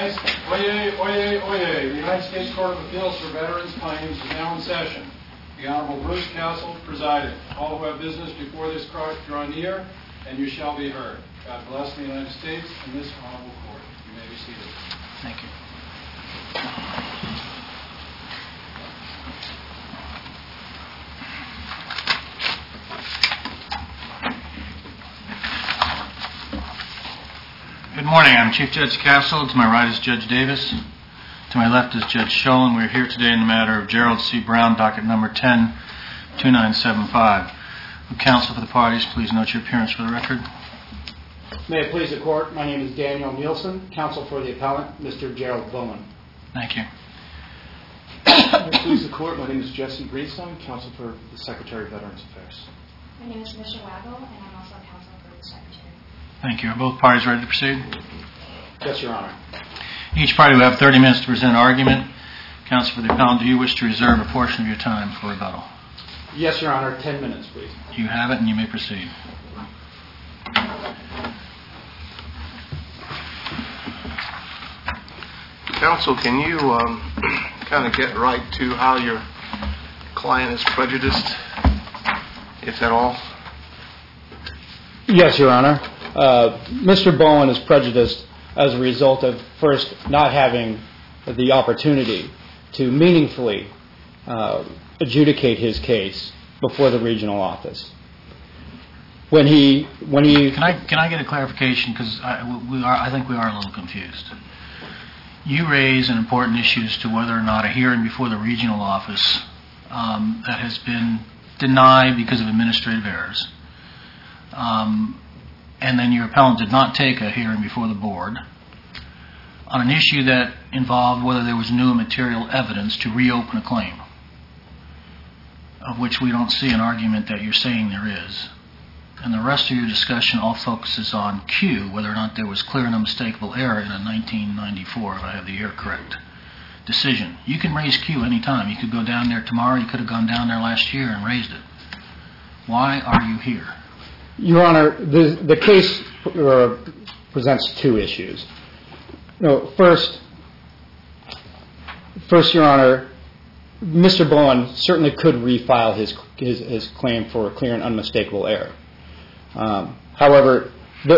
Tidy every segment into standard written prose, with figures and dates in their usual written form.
Oyez, oyez, oyez. The United States Court of Appeals for Veterans Claims is now in session. The Honorable Bruce Castle presiding. All who have business before this court draw near, and you shall be heard. God bless the United States and this honorable court. You may be seated. Thank you. Good morning. I'm Chief Judge Castle. To my right is Judge Davis. To my left is Judge Schoen. We're here today in the matter of Gerald C. Brown, docket number 10-2975. Would counsel for the parties please note your appearance for the record? May it please the court, my name is Daniel Nielsen, counsel for the appellant, Mr. Gerald Bowman. Thank you. May it please the court, my name is Jesse Greenstein, counsel for the Secretary of Veterans Affairs. My name is Misha Waggle, and I'm also counsel for the Secretary. Thank you. Are both parties ready to proceed? Yes, Your Honor. Each party will have 30 minutes to present argument. Counsel for the appellant, do you wish to reserve a portion of your time for rebuttal? Yes, Your Honor. 10 minutes, please. You have it, and you may proceed. Counsel, can you kind of get right to how your client is prejudiced, if at all? Yes, Your Honor. Mr. Bowen is prejudiced as a result of, first, not having the opportunity to meaningfully adjudicate his case before the regional office. When he Can I get a clarification, because I think we are a little confused. You raise an important issue as to whether or not a hearing before the regional office that has been denied because of administrative errors, and then your appellant did not take a hearing before the board on an issue that involved whether there was new and material evidence to reopen a claim, of which we don't see an argument that you're saying there is. And the rest of your discussion all focuses on Q, whether or not there was clear and unmistakable error in a 1994, if I have the year correct, decision. You can raise Q any time. You could go down there tomorrow. You could have gone down there last year and raised it. Why are you here? Your Honor, the case presents two issues. First, Your Honor, Mr. Bowen certainly could refile his claim for a clear and unmistakable error. However,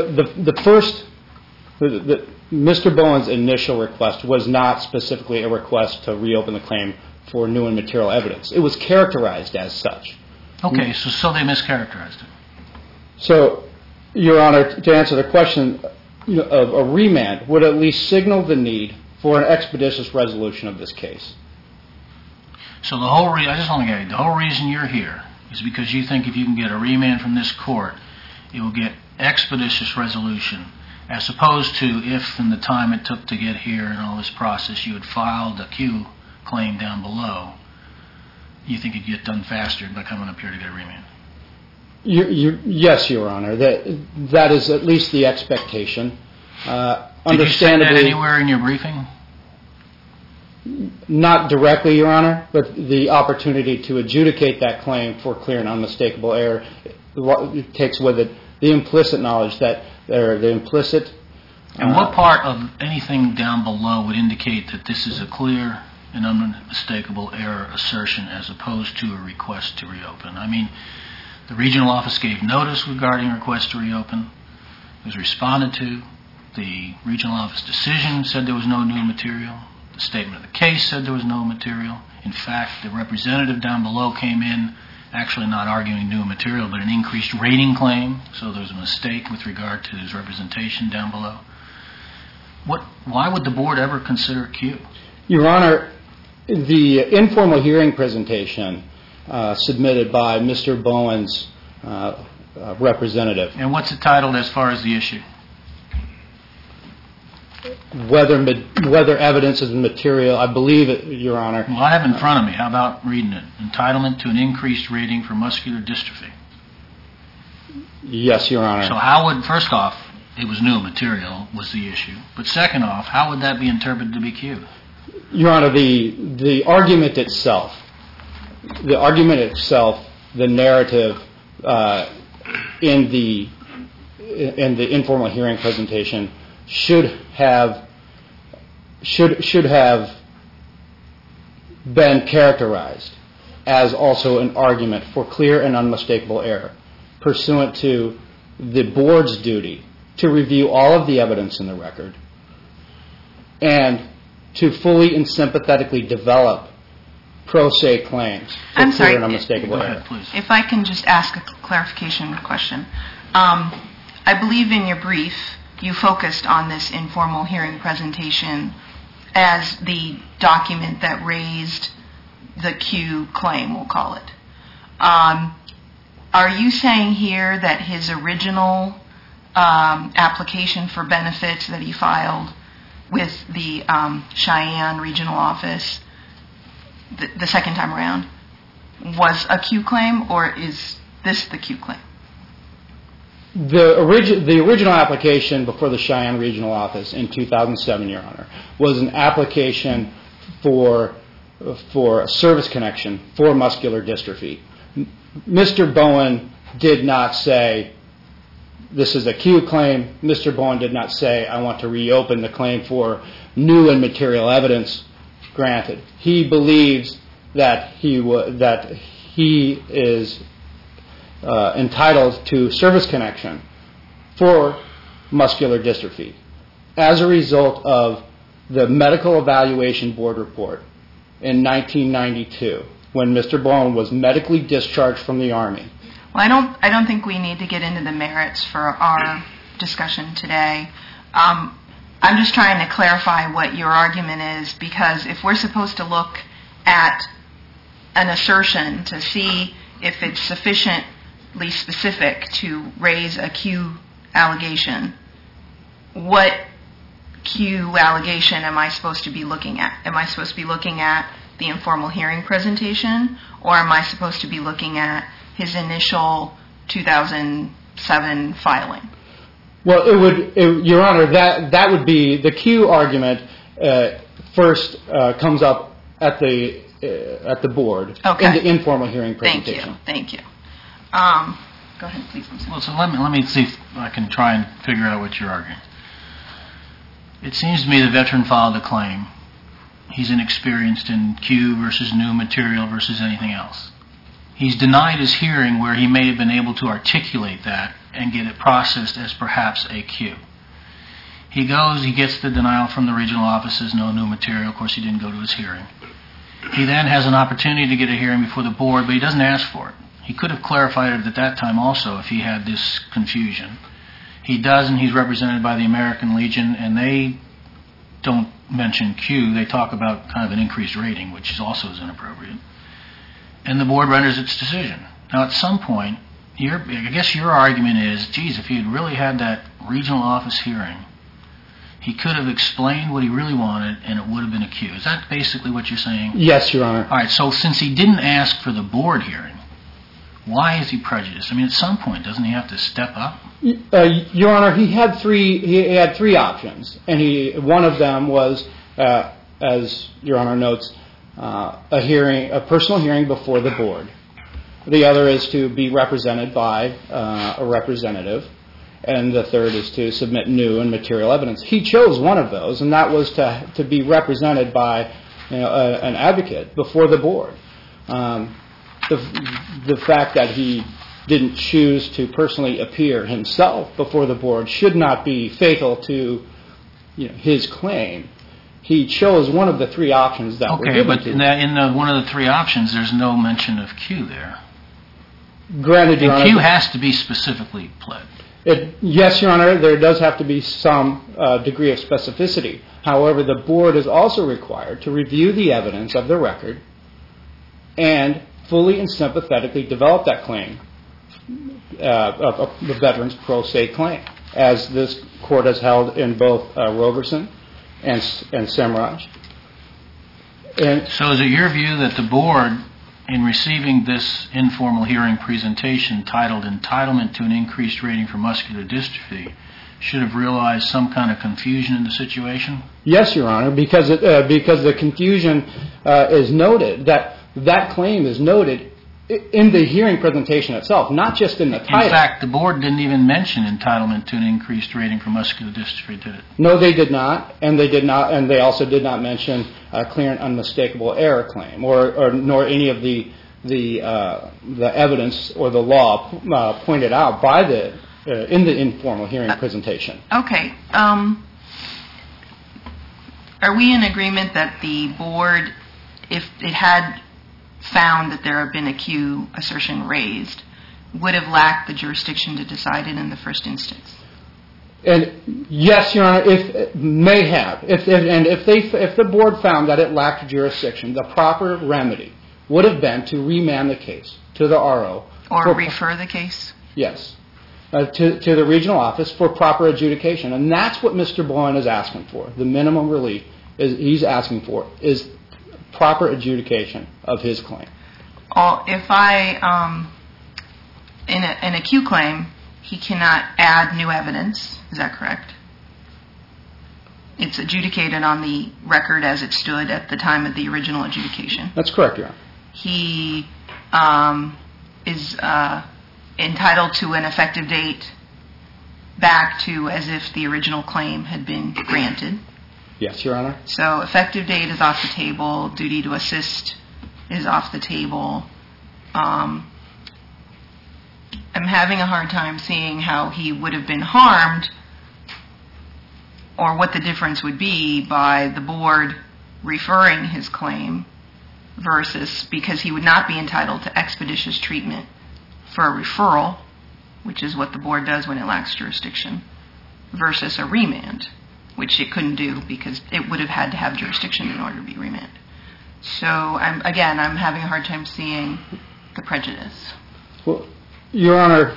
Mr. Bowen's initial request was not specifically a request to reopen the claim for new and material evidence. It was characterized as such. Okay, so they mischaracterized it. So, Your Honor, to answer the question, of a remand would at least signal the need for an expeditious resolution of this case. So the whole reason you're here is because you think if you can get a remand from this court, it will get expeditious resolution, as opposed to if in the time it took to get here and all this process you had filed a Q claim down below, you think it'd get done faster by coming up here to get a remand. Yes, Your Honor. That is at least the expectation. Did you say that anywhere in your briefing? Not directly, Your Honor, but the opportunity to adjudicate that claim for clear and unmistakable error takes with it the implicit knowledge that the implicit. And what part of anything down below would indicate that this is a clear and unmistakable error assertion as opposed to a request to reopen? I mean, the regional office gave notice regarding a request to reopen. It was responded to. The regional office decision said there was no new material. The statement of the case said there was no material. In fact, the representative down below came in actually not arguing new material, but an increased rating claim. So there was a mistake with regard to his representation down below. Why would the board ever consider Q? Your Honor, the informal hearing presentation submitted by Mr. Bowen's representative. And what's it titled as far as the issue? Whether evidence is material, I believe it, Your Honor. Well, I have it in front of me. How about reading it? Entitlement to an increased rating for muscular dystrophy. Yes, Your Honor. So how would, first off, it was new material was the issue. But second off, how would that be interpreted to be Q? Your Honor, the argument itself, the narrative in the informal hearing presentation should have should have been characterized as also an argument for clear and unmistakable error, pursuant to the board's duty to review all of the evidence in the record and to fully and sympathetically develop pro se claims for I'm clear sorry. and unmistakable Go error. ahead, please. If I can just ask a clarification question. I believe in your brief you focused on this informal hearing presentation as the document that raised the Q claim, we'll call it. Are you saying here that his original application for benefits that he filed with the Cheyenne Regional Office the second time around was a Q claim, or is this the Q claim? The original application before the Cheyenne Regional Office in 2007, Your Honor, was an application for a service connection for muscular dystrophy. Mr. Bowen did not say, this is a Q claim. Mr. Bowen did not say, I want to reopen the claim for new and material evidence granted. He believes that he is entitled to service connection for muscular dystrophy as a result of the Medical Evaluation Board report in 1992 when Mr. Bowen was medically discharged from the Army. Well, I don't think we need to get into the merits for our discussion today. I'm just trying to clarify what your argument is, because if we're supposed to look at an assertion to see if it's sufficiently specific to raise a Q allegation, what Q allegation am I supposed to be looking at? Am I supposed to be looking at the informal hearing presentation, or am I supposed to be looking at his initial 2007 filing? Well, Your Honor, that would be the Q argument. First comes up at the board in the informal hearing presentation. Thank you. Go ahead, please. Well, so let me see if I can try and figure out what you're arguing. It seems to me the veteran filed a claim. He's inexperienced in Q versus new material versus anything else. He's denied his hearing where he may have been able to articulate that and get it processed as perhaps a Q. He goes, he gets the denial from the regional offices, no new material. Of course, he didn't go to his hearing. He then has an opportunity to get a hearing before the board, but he doesn't ask for it. He could have clarified it at that time also if he had this confusion. He doesn't. He's represented by the American Legion, and they don't mention Q. They talk about kind of an increased rating, which also is inappropriate. And the board renders its decision. Now, at some point, I guess your argument is, geez, if he had really had that regional office hearing, he could have explained what he really wanted, and it would have been a Q. Is that basically what you're saying? Yes, Your Honor. All right, so since he didn't ask for the board hearing, why is he prejudiced? I mean, at some point, doesn't he have to step up? Your Honor, he had three options, and one of them was, as Your Honor notes, a personal hearing before the board. The other is to be represented by a representative, and the third is to submit new and material evidence. He chose one of those, and that was to be represented by an advocate before the board. The fact that he didn't choose to personally appear himself before the board should not be fatal to his claim. He chose one of the three options that were given to him. Okay, but in one of the three options, there's no mention of Q there. Granted, Your Honor, Q has to be specifically pled. Yes, Your Honor, there does have to be some degree of specificity. However, the board is also required to review the evidence of the record and fully and sympathetically develop that claim, the veteran's pro se claim, as this court has held in both Roberson and Semraj. So is it your view that the board, in receiving this informal hearing presentation titled Entitlement to an Increased Rating for Muscular Dystrophy, should have realized some kind of confusion in the situation? Yes, Your Honor, because the confusion is noted, that claim is noted in the hearing presentation itself, not just in the title. In fact, the board didn't even mention entitlement to an increased rating for muscular dystrophy, did it? No, they did not, and they also did not mention a clear and unmistakable error claim, or nor any of the evidence or the law pointed out by in the informal hearing presentation. Okay. Are we in agreement that the board, if it had found that there had been a Q assertion raised, would have lacked the jurisdiction to decide it in the first instance? And yes, Your Honor, if the board found that it lacked jurisdiction, the proper remedy would have been to remand the case to the RO. Or refer the case? Yes, to the regional office for proper adjudication. And that's what Mr. Bowen is asking for. The minimum relief he's asking for is proper adjudication of his claim. If in a Q claim, he cannot add new evidence, is that correct? It's adjudicated on the record as it stood at the time of the original adjudication. That's correct, Your Honor. He is entitled to an effective date back to as if the original claim had been granted. Yes, Your Honor. So effective date is off the table. Duty to assist is off the table. I'm having a hard time seeing how he would have been harmed or what the difference would be by the board referring his claim versus because he would not be entitled to expeditious treatment for a referral, which is what the board does when it lacks jurisdiction, versus a remand, which it couldn't do because it would have had to have jurisdiction in order to be remanded. So, I'm having a hard time seeing the prejudice. Well, Your Honor,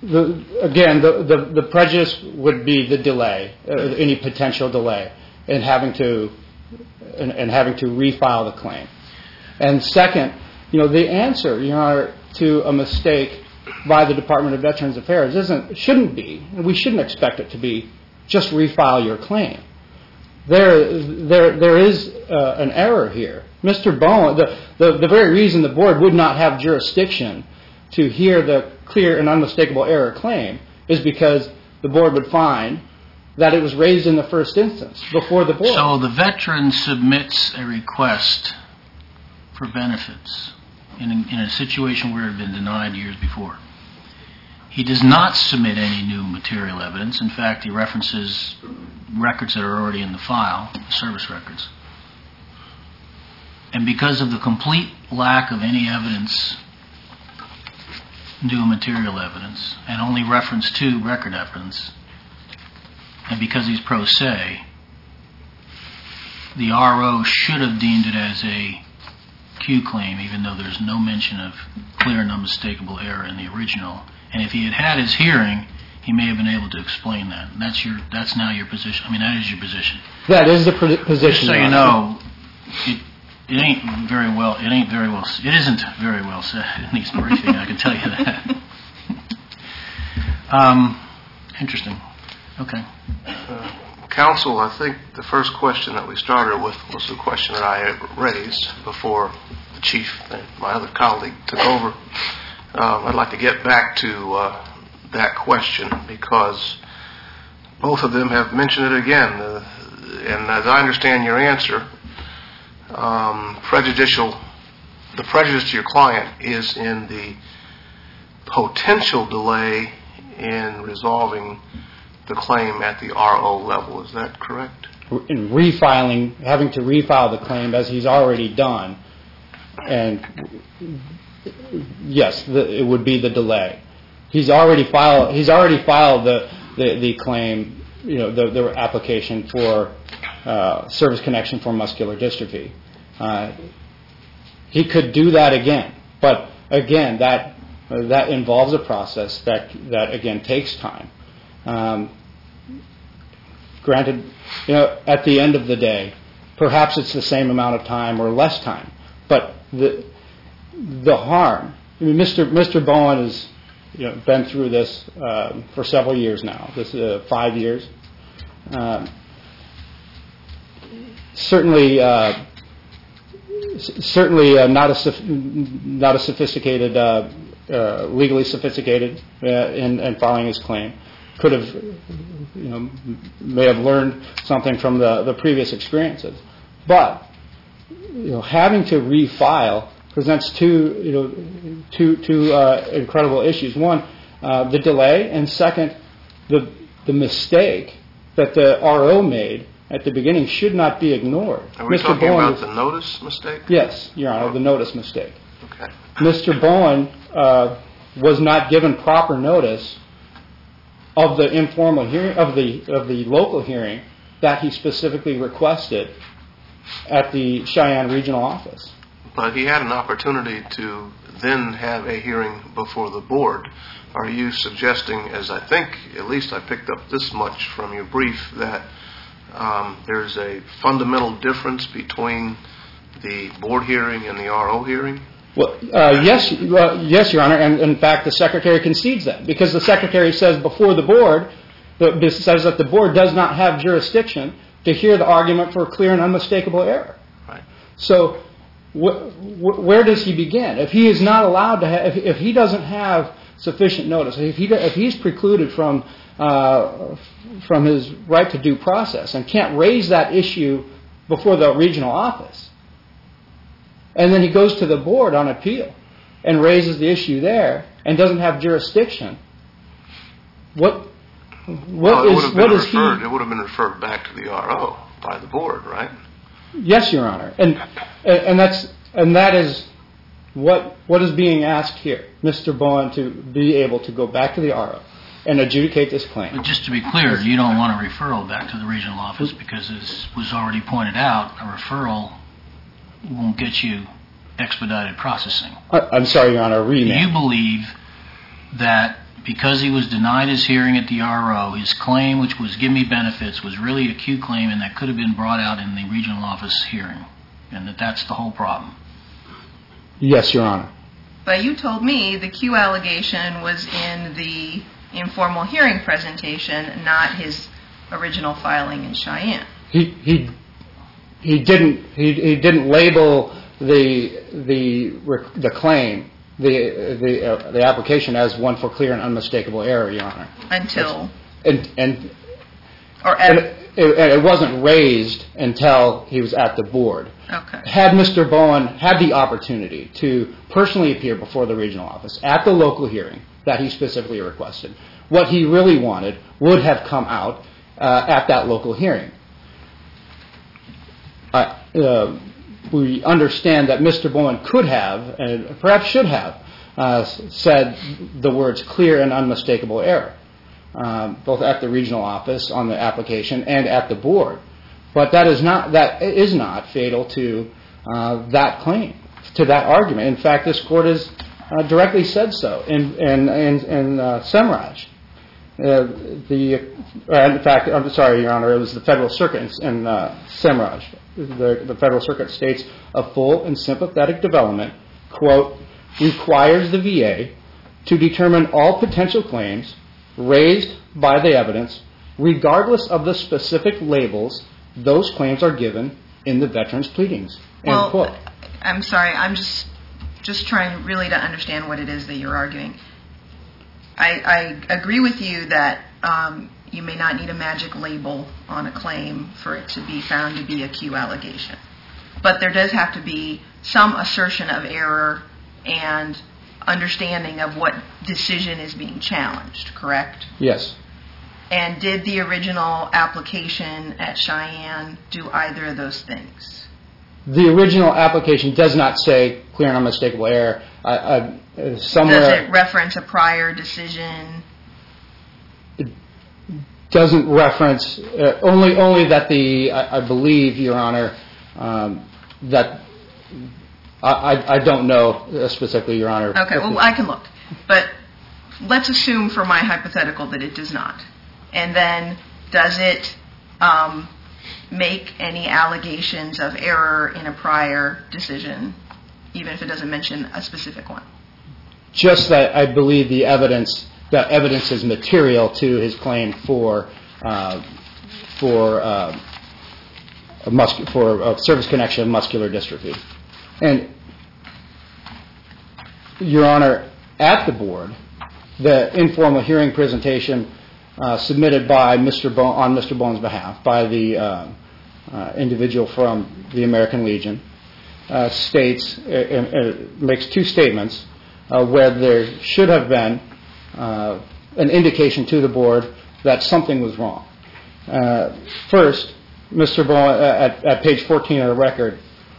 the prejudice would be the delay, any potential delay in having to refile the claim. And second, the answer, Your Honor, to a mistake by the Department of Veterans Affairs shouldn't be, and we shouldn't expect it to be, just refile your claim. There is an error here. Mr. Bowen, the very reason the board would not have jurisdiction to hear the clear and unmistakable error claim is because the board would find that it was raised in the first instance before the board. So the veteran submits a request for benefits in a situation where it had been denied years before. He does not submit any new material evidence. In fact, he references records that are already in the file, service records. And because of the complete lack of any evidence, new material evidence, and only reference to record evidence, and because he's pro se, the RO should have deemed it as a Q claim, even though there's no mention of clear and unmistakable error in the original. And if he had had his hearing, he may have been able to explain that. And that's now your position. I mean, that is your position. That is the position. Just so you know, it isn't very well said in these briefing, I can tell you that. Interesting. Okay. Counsel, I think the first question that we started with was the question that I had raised before the chief and my other colleague took over. I'd like to get back to that question because both of them have mentioned it again. And as I understand your answer, the prejudice to your client is in the potential delay in resolving the claim at the RO level. Is that correct? In having to refile the claim as he's already done. And yes, it would be the delay. He's already filed the claim, the application for service connection for muscular dystrophy. He could do that again, but again, that involves a process that again takes time. Granted, at the end of the day, perhaps it's the same amount of time or less time, but the harm. I mean, Mr. Bowen has been through this for several years now. This is 5 years. Certainly certainly not a sophisticated, legally sophisticated in filing his claim. Could have, may have learned something from the previous experiences. But, having to refile presents two incredible issues. One, the delay, and second, the mistake that the RO made at the beginning should not be ignored. Are we talking about the notice mistake? Yes, Your Honor, the notice mistake. Okay. Mr. Bowen was not given proper notice of the informal hearing, of the local hearing that he specifically requested at the Cheyenne Regional Office. But he had an opportunity to then have a hearing before the board. Are you suggesting, as I think, at least I picked up this much from your brief, that there's a fundamental difference between the board hearing and the RO hearing? Well, yes, Your Honor, and in fact, the Secretary concedes that, because the Secretary says before the board, says that the board does not have jurisdiction to hear the argument for clear and unmistakable error. Right. So, where does he begin? If he is not allowed to have, if he doesn't have sufficient notice, if he's precluded from his right to due process and can't raise that issue before the regional office, and then he goes to the board on appeal and raises the issue there and doesn't have jurisdiction, what is he? It would have been referred back to the RO by the board, right? Yes, Your Honor, and that is what is being asked here, Mr. Bowen, to be able to go back to the RO and adjudicate this claim. But just to be clear, you don't want a referral back to the regional office because, as was already pointed out, a referral won't get you expedited processing. I'm sorry, Your Honor, remand. Do you believe that because he was denied his hearing at the RO, his claim, which was give me benefits, was really a Q claim and that could have been brought out in the regional office hearing, and that that's the whole problem? Yes, Your Honor. But you told me the Q allegation was in the informal hearing presentation, not his original filing in Cheyenne. He didn't label the claim, the application, as one for clear and unmistakable error, Your Honor. Until? And it wasn't raised until he was at the board. Okay. Had Mr. Bowen had the opportunity to personally appear before the regional office at the local hearing that he specifically requested, what he really wanted would have come out at that local hearing. We understand that Mr. Bowen could have, and perhaps should have, said the words clear and unmistakable error, both at the regional office on the application and at the board. But that is not fatal to that claim, to that argument. In fact, this Court has directly said so in Semraj. In fact, I'm sorry, Your Honor, it was the Federal Circuit in Semraj. The Federal Circuit states a full and sympathetic development, quote, requires the VA to determine all potential claims raised by the evidence, regardless of the specific labels those claims are given in the veteran's pleadings. End quote. I'm sorry, I'm just trying really to understand what it is that you're arguing. I agree with you that you may not need a magic label on a claim for it to be found to be a Q allegation. But there does have to be some assertion of error and understanding of what decision is being challenged, correct? Yes. And did the original application at Cheyenne do either of those things? The original application does not say clear and unmistakable error. Does it reference a prior decision? It doesn't reference, only that I believe, Your Honor, that I don't know specifically, Your Honor. Okay, well, I can look. But let's assume for my hypothetical that it does not. And then does it make any allegations of error in a prior decision, even if it doesn't mention a specific one? Just that I believe the evidence is material to his claim for a service connection of muscular dystrophy. And, Your Honor, at the board, the informal hearing presentation submitted by on Mr. Bowen's behalf by the individual from the American Legion makes two statements where there should have been an indication to the board that something was wrong. First, Mr. Bowen, at page 14 of the record,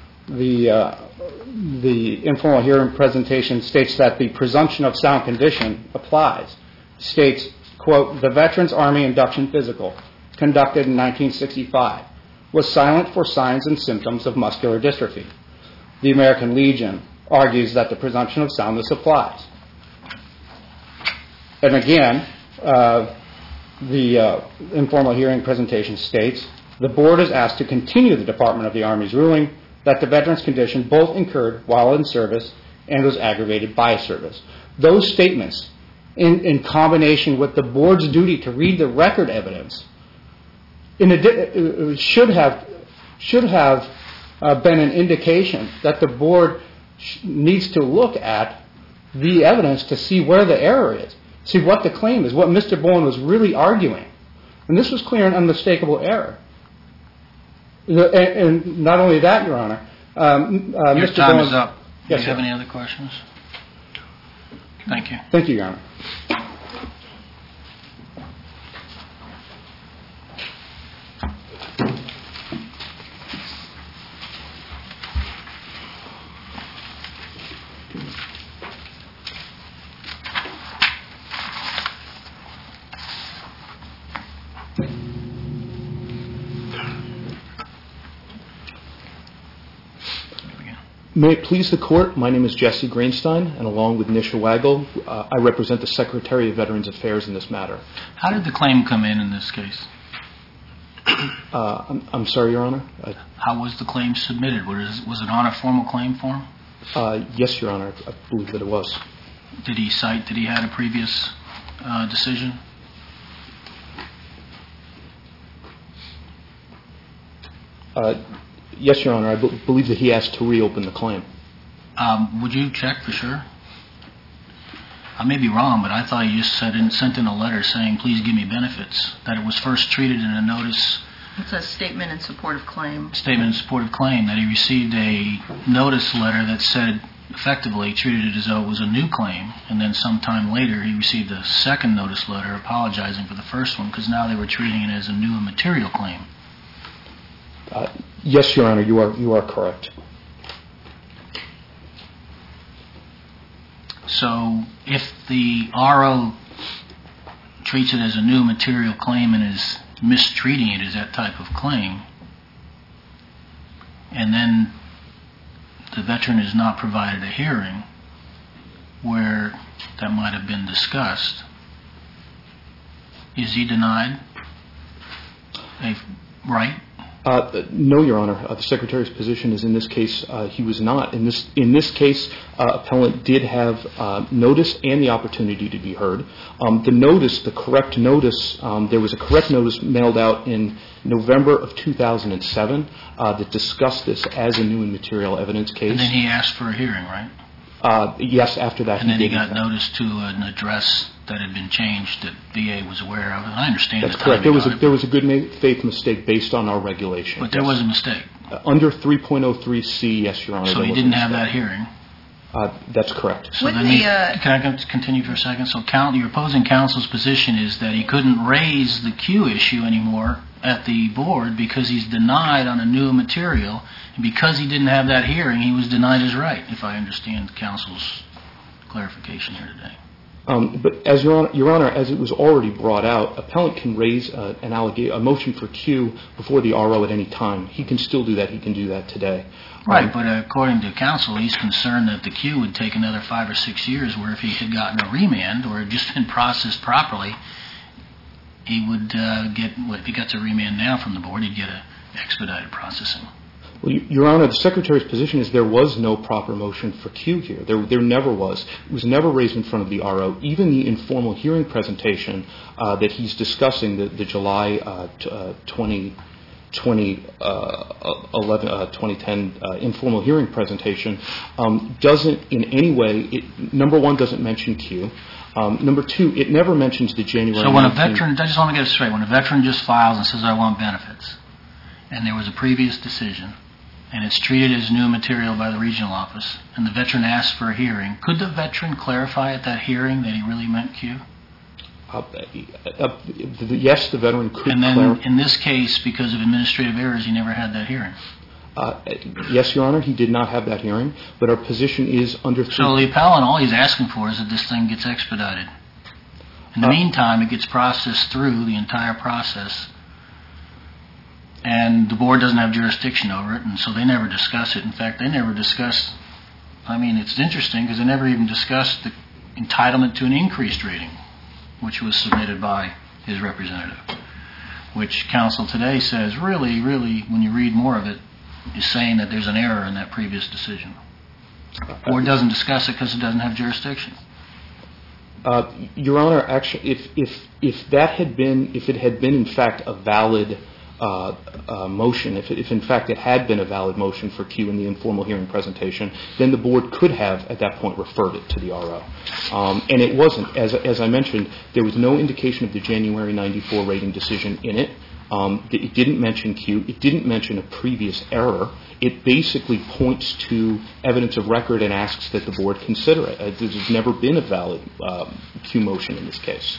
the informal hearing presentation states that the presumption of sound condition applies. States, quote, the Veterans Army Induction Physical, conducted in 1965, was silent for signs and symptoms of muscular dystrophy. The American Legion argues that the presumption of soundness applies. And again, the informal hearing presentation states, the board is asked to continue the Department of the Army's ruling that the veteran's condition both incurred while in service and was aggravated by service. Those statements, in combination with the board's duty to read the record evidence, should have been an indication that the board needs to look at the evidence to see where the error is, see what the claim is, what Mr. Bowen was really arguing. And this was clear and unmistakable error. And not only that, Your Honor, Your Mr. time Bowen, is up. Do Yes, you have sir. any other questions? Thank you. Thank you, Your Honor. May it please the Court, my name is Jesse Greenstein, and along with Nisha Waggle, I represent the Secretary of Veterans Affairs in this matter. How did the claim come in this case? I'm sorry, Your Honor? How was the claim submitted? Was it on a formal claim form? Yes, Your Honor, I believe that it was. Did he have a previous decision? Yes, Your Honor, I believe that he asked to reopen the claim. Would you check for sure? I may be wrong, but I thought he just sent in a letter saying, please give me benefits, that it was first treated in a notice. It's a statement in support of claim. Statement in support of claim, that he received a notice letter that said, effectively treated it as though it was a new claim, and then sometime later he received a second notice letter apologizing for the first one, because now they were treating it as a new and material claim. Yes, Your Honor, you are correct. So if the RO treats it as a new material claim and is mistreating it as that type of claim, and then the veteran is not provided a hearing where that might have been discussed, is he denied a right? No, Your Honor. The Secretary's position is in this case he was not. In this case, appellant did have notice and the opportunity to be heard. The correct notice, there was a correct notice mailed out in November of 2007 that discussed this as a new and material evidence case. And then he asked for a hearing, right? Yes, after that. And then he got notice to an address that had been changed that VA was aware of. And I understand that's correct. There was a good faith mistake based on our regulation. But there was a mistake. Under 3.03C, yes, Your Honor. So he didn't have that hearing. That's correct. So then can I continue for a second? So your opposing counsel's position is that he couldn't raise the Q issue anymore at the board because he's denied on a new material, and because he didn't have that hearing, he was denied his right, if I understand counsel's clarification here today. But as Your Honor, as it was already brought out, appellant can raise a motion for Q before the RO at any time. He can still do that. He can do that today. Right, but according to counsel, he's concerned that the Q would take another 5 or 6 years, where if he had gotten a remand or had just been processed properly, he would get, if he got a remand now from the board, he'd get an expedited processing. Well, Your Honor, the Secretary's position is there was no proper motion for Q here. There never was. It was never raised in front of the RO. Even the informal hearing presentation that he's discussing, the July 20 2010 informal hearing presentation doesn't in any way, number one, doesn't mention Q. Number two, it never mentions the January 19th. So when a veteran, I just want to get it straight, when a veteran just files and says, I want benefits, and there was a previous decision, and it's treated as new material by the regional office, and the veteran asks for a hearing, could the veteran clarify at that hearing that he really meant Q? Yes, the veteran could And then clarify. in this case, because of administrative errors, he never had that hearing. Yes, Your Honor, he did not have that hearing, but our position is under... So the appellant, all he's asking for is that this thing gets expedited. In the meantime, it gets processed through the entire process, and the board doesn't have jurisdiction over it, and so they never discuss it. In fact, they never discuss... I mean, it's interesting because they never even discussed the entitlement to an increased rating, which was submitted by his representative, which counsel today says really, when you read more of it, is saying that there's an error in that previous decision. The board doesn't discuss it because it doesn't have jurisdiction. Your Honor, actually, if that had been, if it had been in fact a valid motion, if in fact it had been a valid motion for Q in the informal hearing presentation, then the board could have at that point referred it to the RO. And it wasn't. As I mentioned, there was no indication of the January 94 rating decision in it. It didn't mention Q. It didn't mention a previous error. It basically points to evidence of record and asks that the board consider it. There's never been a valid Q motion in this case.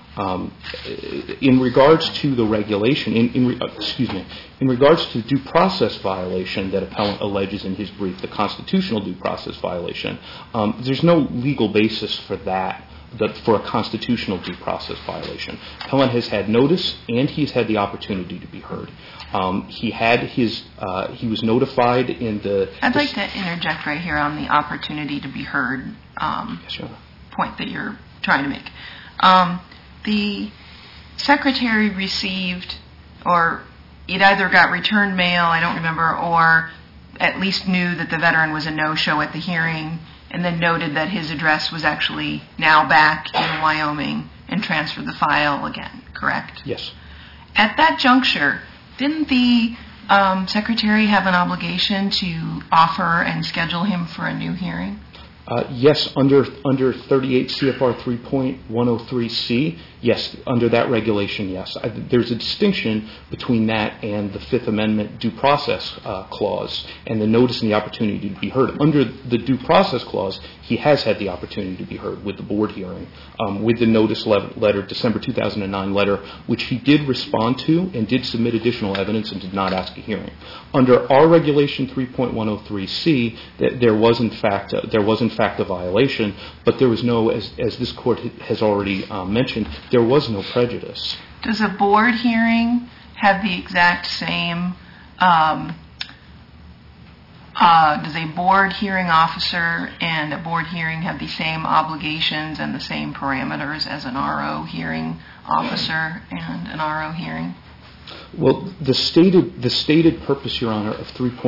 In regards to the regulation, in regards to the due process violation that appellant alleges in his brief, the constitutional due process violation, there's no legal basis for that. For a constitutional due process violation. Appellant has had notice and he's had the opportunity to be heard. He was notified in the... I'd like to interject right here on the opportunity to be heard Yes, Your Honor. point that you're trying to make. The secretary received, or it either got returned mail, I don't remember, or at least knew that the veteran was a no-show at the hearing, and then noted that his address was actually now back in Wyoming and transferred the file again, correct? Yes. At that juncture, didn't the secretary have an obligation to offer and schedule him for a new hearing? Yes, under 38 CFR 3.103C, yes, under that regulation, yes. There's a distinction between that and the Fifth Amendment due process clause and the notice and the opportunity to be heard. Under the due process clause, he has had the opportunity to be heard with the board hearing, with the notice letter, December 2009 letter, which he did respond to and did submit additional evidence and did not ask a hearing. Under our regulation 3.103C, there was in fact a violation, but there was no, as this court has already mentioned, there was no prejudice. Does a board hearing have the exact same, does a board hearing officer and a board hearing have the same obligations and the same parameters as an RO hearing officer and an RO hearing? Well, the stated purpose, Your Honor, of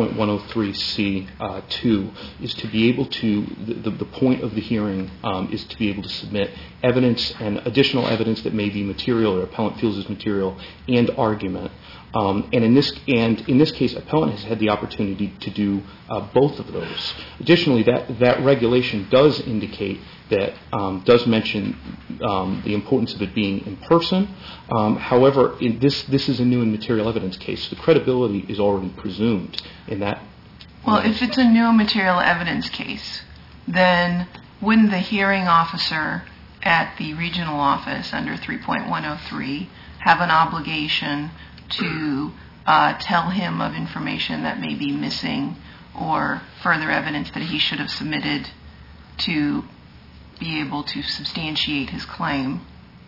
3.103C2 is to be able to, the point of the hearing is to be able to submit evidence and additional evidence that may be material or appellant feels is material and argument. And in this case, appellant has had the opportunity to do both of those. Additionally, that regulation does indicate that does mention the importance of it being in person. However, this is a new and material evidence case. The credibility is already presumed in that. Well, if it's a new material evidence case, then wouldn't the hearing officer at the regional office under 3.103 have an obligation to tell him of information that may be missing or further evidence that he should have submitted to be able to substantiate his claim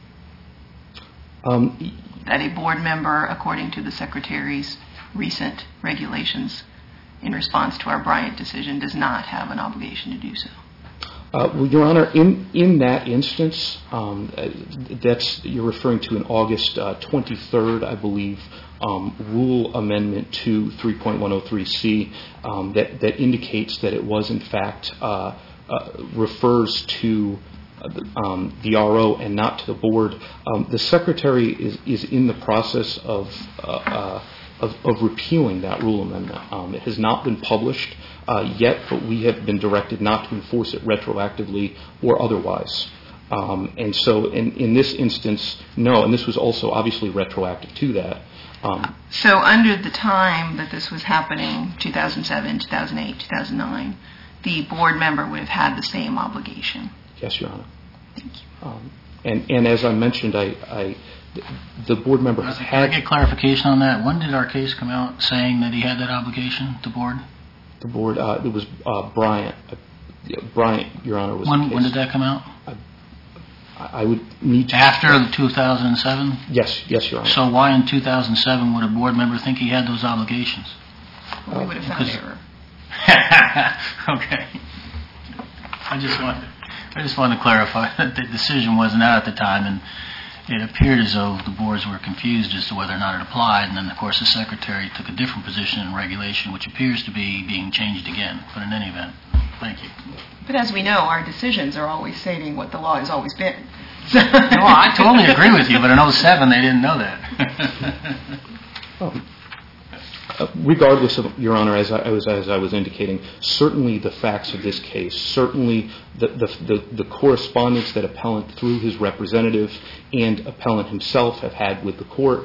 that a board member, according to the Secretary's recent regulations in response to our Bryant decision, does not have an obligation to do so? Well, Your Honor, in that instance, you're referring to an August 23rd, I believe, rule amendment to 3.103C that indicates that it was in fact refers to the RO and not to the board. The Secretary is in the process of of repealing that rule amendment. It has not been published yet, but we have been directed not to enforce it retroactively or otherwise. And so in this instance, no, and this was also obviously retroactive to that. So under the time that this was happening, 2007, 2008, 2009, the board member would have had the same obligation? Yes, Your Honor. Thank you. And as I mentioned, the board member has Can had... I get clarification on that? When did our case come out saying that he had that obligation, the board? The board, it was Bryant. Bryant, Your Honor, was the case. When did that come out? I would need to... After 2007? Yes, Your Honor. So why in 2007 would a board member think he had those obligations? We would have found error. Okay. I just wanted to clarify that the decision wasn't out at the time, and it appeared as though the boards were confused as to whether or not it applied, and then, of course, the secretary took a different position in regulation, which appears to be being changed again. But in any event, thank you. But as we know, our decisions are always stating what the law has always been. No, I totally agree with you, but in 2007 they didn't know that. Regardless of, Your Honor, as I was indicating, certainly the facts of this case, certainly the correspondence that appellant through his representative and appellant himself have had with the court,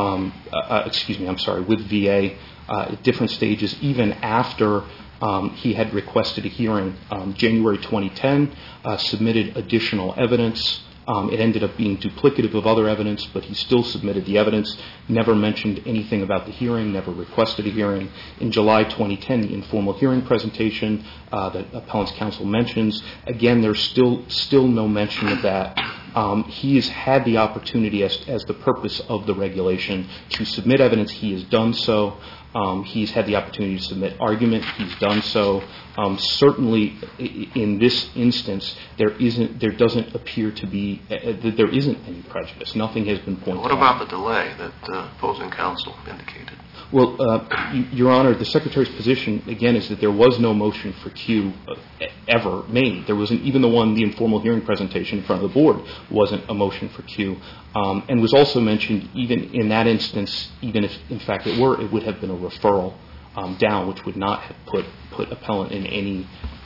with VA at different stages, even after he had requested a hearing. January 2010, submitted additional evidence. It ended up being duplicative of other evidence, but he still submitted the evidence, never mentioned anything about the hearing, never requested a hearing. In July 2010, the informal hearing presentation that appellant's counsel mentions, again, there's still no mention of that. He has had the opportunity, as the purpose of the regulation, to submit evidence. He has done so. He's had the opportunity to submit argument. He's done so. Certainly, in this instance, there doesn't appear to be, there isn't any prejudice. Nothing has been pointed out. What about the delay that opposing counsel indicated? Well, Your Honor, the Secretary's position, again, is that there was no motion for Q ever made. There wasn't, even the informal hearing presentation in front of the board wasn't a motion for Q. And was also mentioned, even in that instance, even if, in fact, it were, it would have been a referral down, which would not have put appellant in any,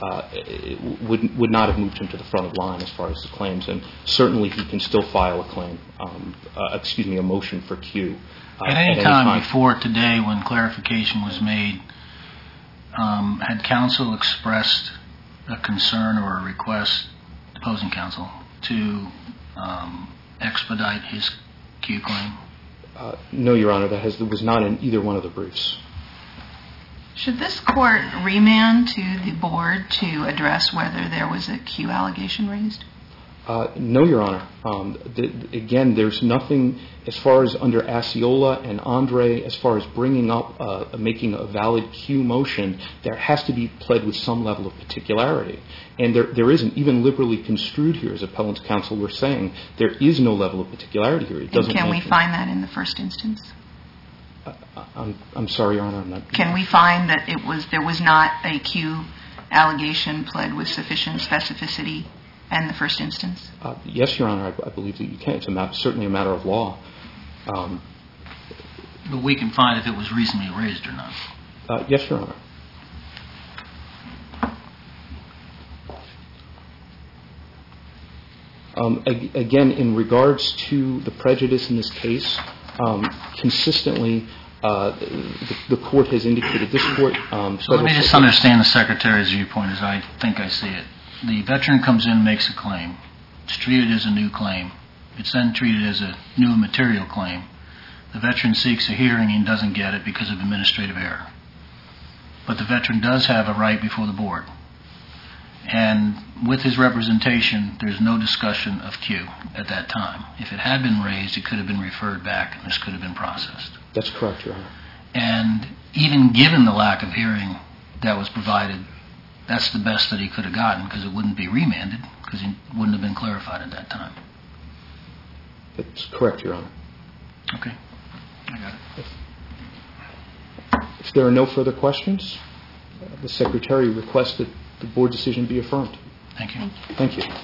would not have moved him to the front of line as far as the claims. And certainly he can still file a claim, a motion for Q. At any time before today when clarification was made, had counsel expressed a concern or a request, opposing counsel, to expedite his Q claim? No, Your Honor, that was not in either one of the briefs. Should this court remand to the board to address whether there was a Q allegation raised? No, Your Honor. Again, there's nothing as far as under Asciola and Andre, as far as bringing up, making a valid Q motion, there has to be pled with some level of particularity. And there isn't, even liberally construed here, as appellant's counsel were saying, there is no level of particularity here. It doesn't. And can we find that in the first instance? I'm sorry, Your Honor, I'm not. Can we find that there was not a Q allegation pled with sufficient specificity in the first instance? Yes, Your Honor, I believe that you can. It's certainly a matter of law. But we can find if it was recently raised or not. Yes, Your Honor. Again, in regards to the prejudice in this case, consistently, the court has indicated, this court... So let me just understand the Secretary's viewpoint as I think I see it. The veteran comes in and makes a claim. It's treated as a new claim. It's then treated as a new material claim. The veteran seeks a hearing and doesn't get it because of administrative error. But the veteran does have a right before the board. And with his representation, there's no discussion of Q at that time. If it had been raised, it could have been referred back and this could have been processed. That's correct, Your Honor. And even given the lack of hearing that was provided, that's the best that he could have gotten because it wouldn't be remanded because he wouldn't have been clarified at that time. That's correct, Your Honor. Okay. I got it. If there are no further questions, the Secretary requests that the board decision be affirmed. Thank you. Thank you.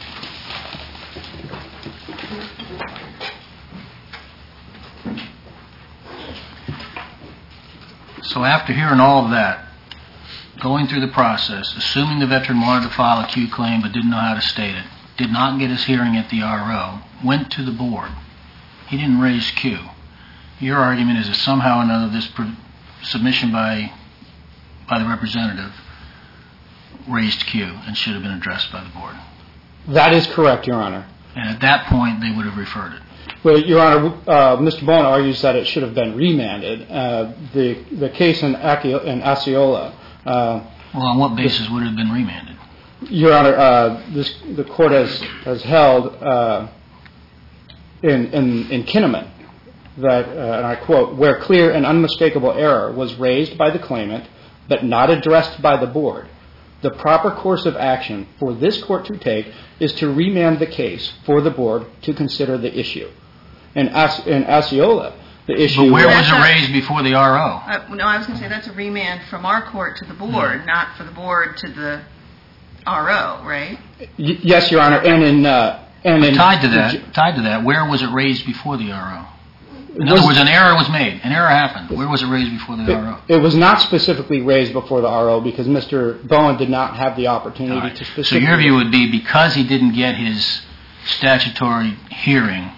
So after hearing all of that, going through the process, assuming the veteran wanted to file a Q claim but didn't know how to state it, did not get his hearing at the RO, went to the board, he didn't raise Q. Your argument is that somehow or another this submission by the representative raised Q and should have been addressed by the board. That is correct, Your Honor. And at that point, they would have referred it. Well, Your Honor, Mr. Bowen argues that it should have been remanded. The case in Osceola. Well, on what basis would it have been remanded? Your Honor, the court has held in Kinnaman that, and I quote, where clear and unmistakable error was raised by the claimant but not addressed by the board, the proper course of action for this court to take is to remand the case for the board to consider the issue. In Osceola, the issue... But where was it raised before the RO? No, I was going to say that's a remand from our court to the board, not for the board to the RO, right? Yes, Your Honor, Tied to that, where was it raised before the RO? In other words, an error was made. An error happened. Where was it raised before the RO? It was not specifically raised before the RO because Mr. Bowen did not have the opportunity to specifically... So your view would be because he didn't get his statutory hearing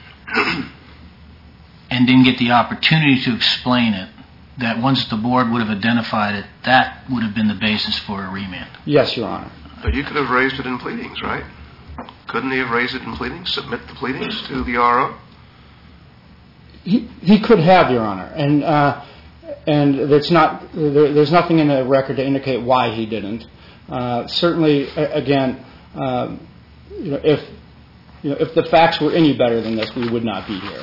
and didn't get the opportunity to explain it, that once the board would have identified it, that would have been the basis for a remand? Yes, Your Honor. But you could have raised it in pleadings, right? Couldn't he have raised it in pleadings, submit the pleadings to the RO? He could have, Your Honor, and there's nothing in the record to indicate why he didn't. Certainly, again, if the facts were any better than this, we would not be here.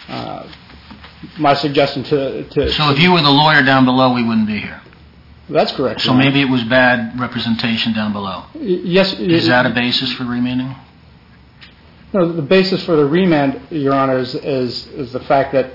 My suggestion to So if you were the lawyer down below, we wouldn't be here. That's correct. So maybe it was bad representation down below. Yes. Is that a basis for remanding? No, the basis for the remand, Your Honor, is the fact that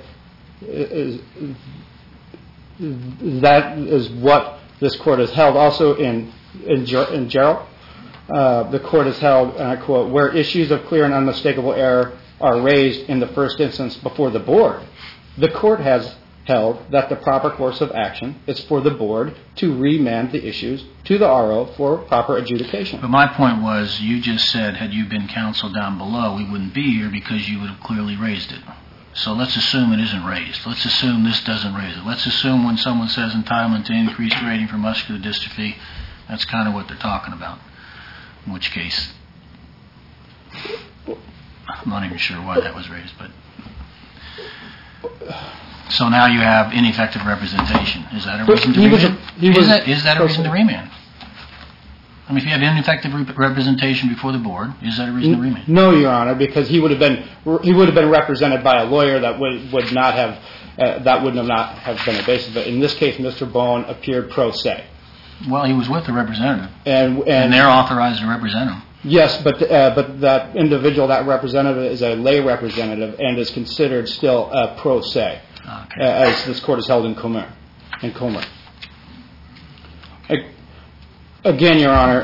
that is what this court has held. Also in Gerald, the court has held, and I quote, where issues of clear and unmistakable error are raised in the first instance before the board, the court has held that the proper course of action is for the board to remand the issues to the RO for proper adjudication. But my point was, you just said, had you been counsel down below, we wouldn't be here because you would have clearly raised it. So let's assume it isn't raised. Let's assume this doesn't raise it. Let's assume when someone says entitlement to increased rating for muscular dystrophy, that's kind of what they're talking about. In which case, I'm not even sure why that was raised, but... So now you have ineffective representation. Is that a reason to remand? Is that a reason to remand? I mean, if you have ineffective representation before the board, is that a reason to remand? No, Your Honor, because he would have been represented by a lawyer that would not have been a basis. But in this case, Mr. Bowen appeared pro se. Well, he was with the representative, and they're authorized to represent him. Yes, but that individual, that representative, is a lay representative and is considered still pro se, as this court has held in Comer. Again, Your Honor,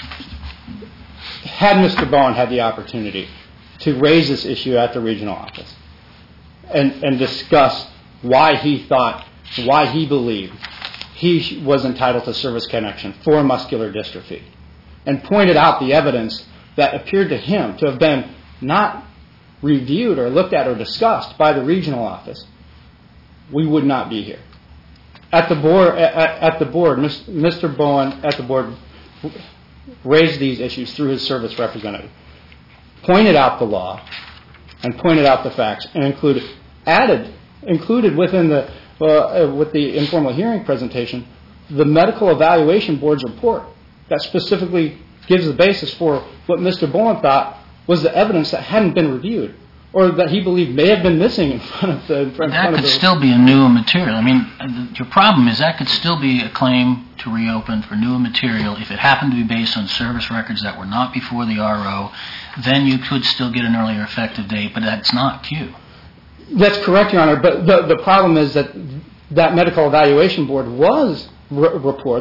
had Mr. Bowen had the opportunity to raise this issue at the regional office and discuss why he believed he was entitled to service connection for muscular dystrophy, and pointed out the evidence that appeared to him to have been not reviewed or looked at or discussed by the regional office, we would not be here. At the board, Mr. Bowen at the board raised these issues through his service representative, pointed out the law, and pointed out the facts, and included within with the informal hearing presentation, the medical evaluation board's report that specifically gives the basis for what Mr. Bowen thought was the evidence that hadn't been reviewed, or that he believed may have been missing in front of the... That could still be a new material. I mean, your problem is that could still be a claim to reopen for new material. If it happened to be based on service records that were not before the RO, then you could still get an earlier effective date, but that's not Q. That's correct, Your Honor, but the problem is that medical evaluation board report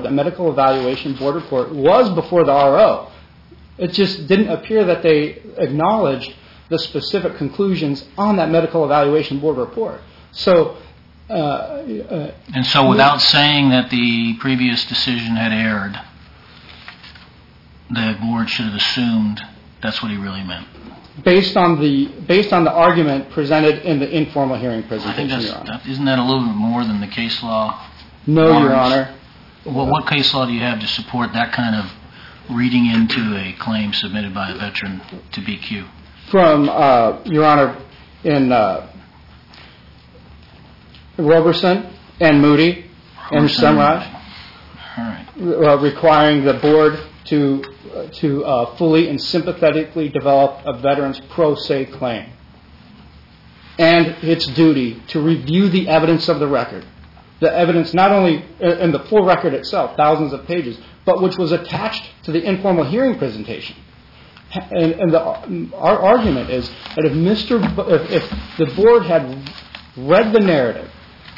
was before the RO. It just didn't appear that they acknowledged the specific conclusions on that medical evaluation board report. So And so without saying that the previous decision had erred, the board should have assumed that's what he really meant. Based on the argument presented in the informal hearing I think presentation, Your Honor. isn't that a little bit more than the case law? No, Your warrants? Honor. What case law do you have to support that kind of reading into a claim submitted by a veteran to BQ? From, Your Honor, in Roberson and Moody and Sunrise, All right. requiring the board to fully and sympathetically develop a veteran's pro se claim, and its duty to review the evidence of the record. The evidence not only in the full record itself, thousands of pages, but which was attached to the informal hearing presentation. And our argument is that if the board had read the narrative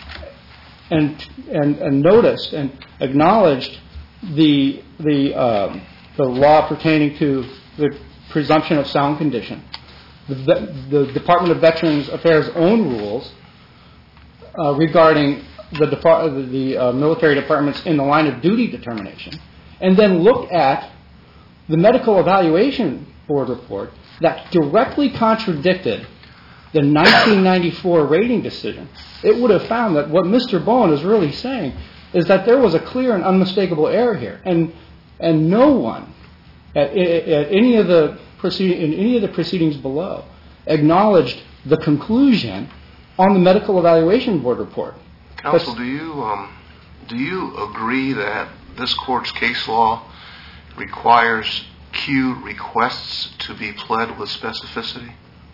and noticed and acknowledged the law pertaining to the presumption of sound condition, the Department of Veterans Affairs' own rules regarding the military departments in the line of duty determination, and then look at the medical evaluation board report that directly contradicted the 1994 rating decision, it would have found that what Mr. Bowen is really saying is that there was a clear and unmistakable error here, and no one at any of the proceedings below acknowledged the conclusion on the medical evaluation board report. Counsel, do you agree that this court's case law requires Q requests to be pled with specificity?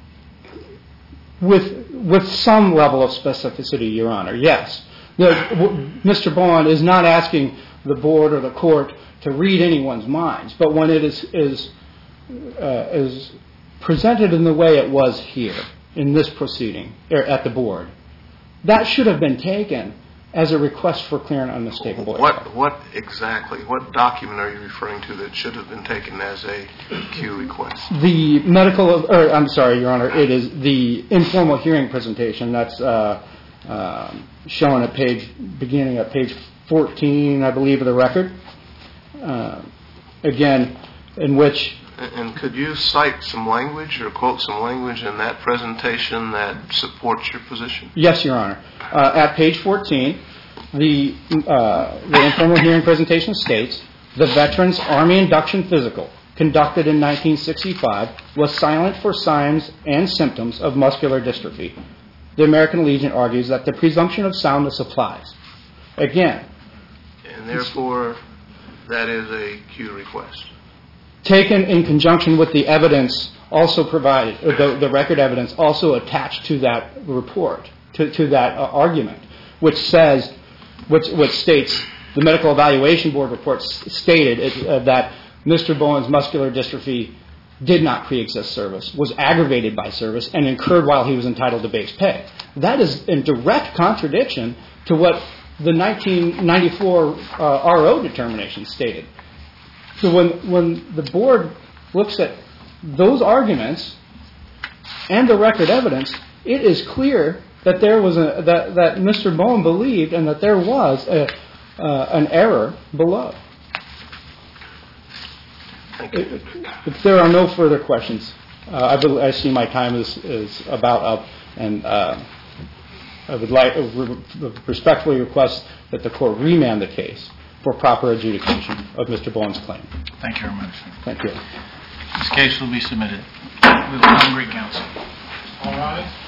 With some level of specificity, Your Honor, yes. Mr. Bowen is not asking the board or the court to read anyone's minds, but when it is presented in the way it was here in this proceeding at the board, that should have been taken as a request for clear and unmistakable error. What document are you referring to that should have been taken as a Q request? I'm sorry, Your Honor, it is the informal hearing presentation that's shown beginning at page 14, I believe, of the record. Again, in which... And could you cite some language or quote some language in that presentation that supports your position? Yes, Your Honor. At page 14, the informal hearing presentation states, the Veterans Army Induction Physical conducted in 1965 was silent for signs and symptoms of muscular dystrophy. The American Legion argues that the presumption of soundness applies. Again... And therefore, that is a Q request. Taken in conjunction with the evidence also provided, the record evidence also attached to that report, to that argument, which states, the medical evaluation board report stated that Mr. Bowen's muscular dystrophy did not pre-exist service, was aggravated by service, and incurred while he was entitled to base pay. That is in direct contradiction to what the 1994 RO determination stated. So when the board looks at those arguments and the record evidence, it is clear that there was that Mr. Bowen believed and that there was an error below. If there are no further questions, I see my time is about up, and I would respectfully request that the court remand the case for proper adjudication of Mr. Bowen's claim. Thank you very much. Thank you. This case will be submitted. We will now greet counsel. All rise.